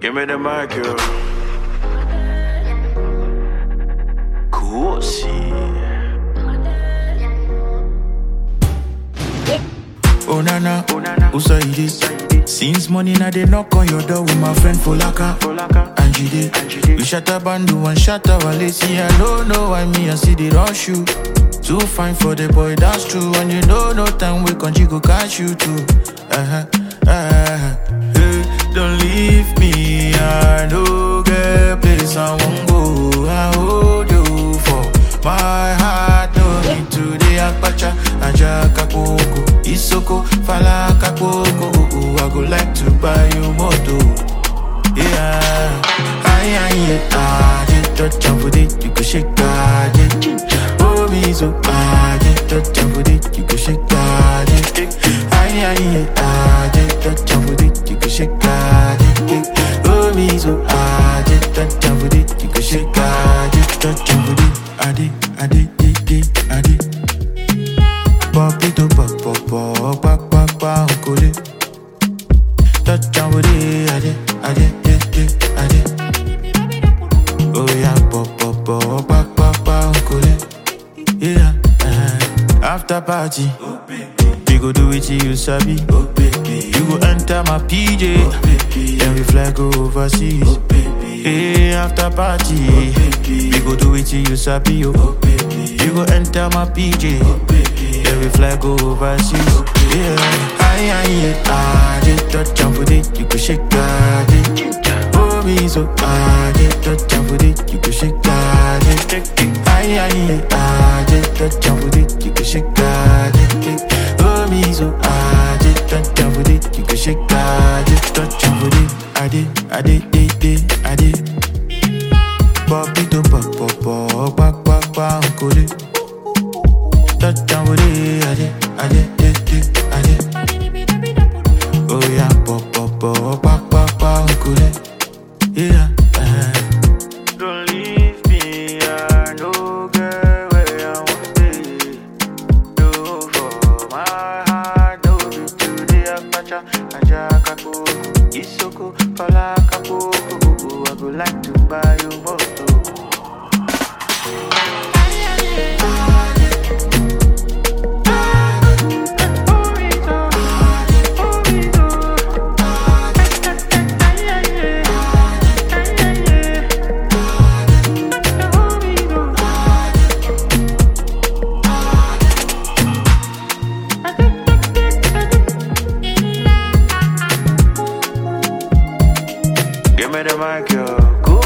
Give me the mic, girl. Cool, see. Oh nana, who say this? Since morning I dey knock on your door with my friend Folaka and Jide. We shatter bandu and shatter Walesi. I don't know why me and see the rush you. Too fine for the boy, that's true. And you know no time we country go catch you too. Hey, don't leave me. I no get place I won't go. I hold you for my heart. No need to the akpacha, ajaka koko. Isoko, falaka koko. I go like to buy you moto. Yeah, I just touch for it. You can shake it. Oh, me so I just touch for it. You can shake it. I just touch for it. You can shake it. Oh, me so I just touch for it. You can shake it. Touch for it. I did. Popito pop, uncle. Touch down with it, I did. Oh yeah, pop, uncle. Yeah, after party, we go do it till you sabi. You go enter my PJ, then we fly go overseas. Hey, after party, we go do it till you sabi. You go enter my PJ, then we fly go overseas. Yeah, I just touch on for it, you can shake it. Oh, me so I just touch on for it, you can shake it. I just touch on for it, you can shake it. Oh, me so I just touch on for it, you can shake it. Just touch on for it, I did. Popito pop, uncle. Touch down with it, I did. Oh yeah, pop, uncle. Yeah. Don't leave me, I know girl where I want to stay. No for my heart, no be to the akpacha, ajaka koko. Isoko, falaka koko. I go like to buy you moto. Give me the mic, yo. Cool.